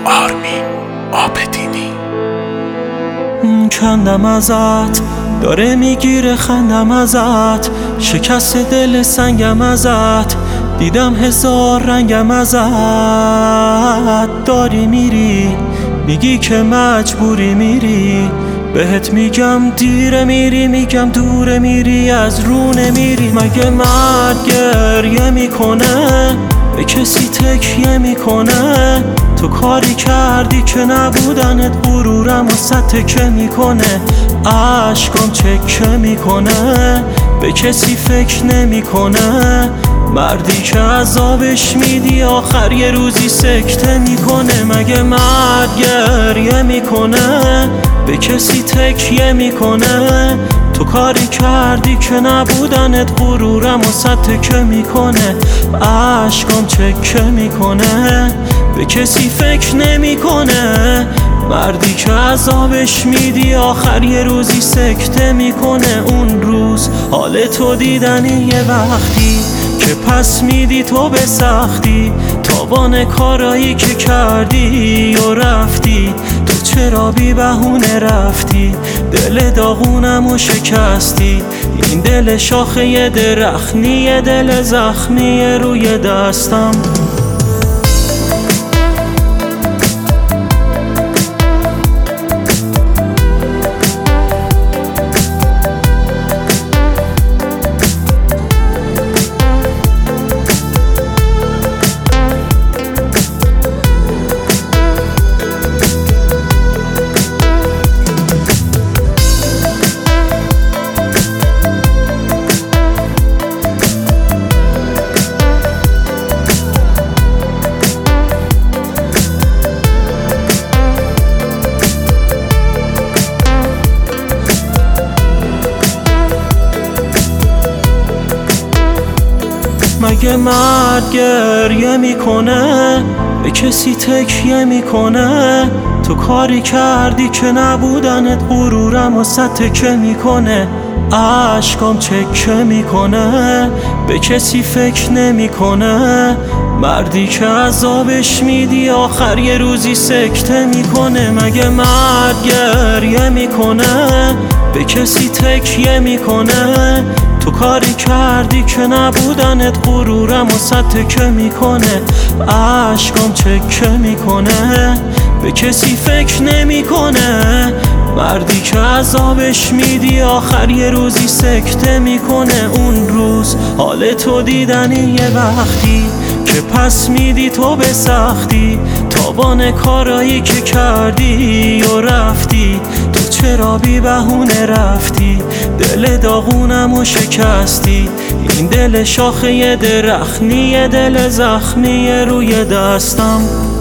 آرمین عابدینی. کندم ازت، داره میگیره خندم ازت، شکست دل سنگم ازت، دیدم هزار رنگم ازت. داری میری میگی که مجبوری میری، بهت میگم دیره میری، میگم دوره میری، از رو نمیری. مگه مرد گریه میکنه به کسی تکیه میکنه؟ تو کاری کردی که نبودنت غرورم واسه تکه میکنه. عشقام چکه میکنه به کسی فکر نمیکنه. مردی که عذابش میدی آخر یه روزی سکته میکنه. مگه مرد گریه میکنه به کسی تکیه میکنه؟ تو کاری کردی که نبودنت غرورم واسه تکه میکنه. عشقام چکه میکنه به کسی فکر نمیکنه. مردی که عذابش میدی آخر یه روزی سکته میکنه. اون روز حال تو دیدنی یه وقتی که پس میدی تو به سختی، تاوان کارایی که کردی و رفتی. تو چرا بی بهونه رفتی؟ دل داغونمو شکستی. این دل شاخه درختنی، دل زخمی روی دستم. مگه مرد گریه میکنه به کسی تکیه میکنه؟ تو کاری کردی که نبودنت غرورم واسه تکه میکنه. عشقام چکه میکنه به کسی فکر نمیکنه. مردی که عذابش میدی آخر یه روزی سکته میکنه. مگه مرد گریه میکنه به کسی تکیه میکنه؟ تو کاری کردی که نبودنت غرورم واسه تکه میکنه. عشقام چکه میکنه به کسی فکر نمیکنه. مردی که عذابش میدی آخر یه روزی سکته میکنه. اون روز حال تو دیدنی یه وقتی که پس میدی تو به سختی، تاوان کارایی که کردی و رفتی. تو چرا بی بهونه رفتی؟ دل داغونمو شکستی. این دل شاخه درختنی، دل زخمی روی دستم.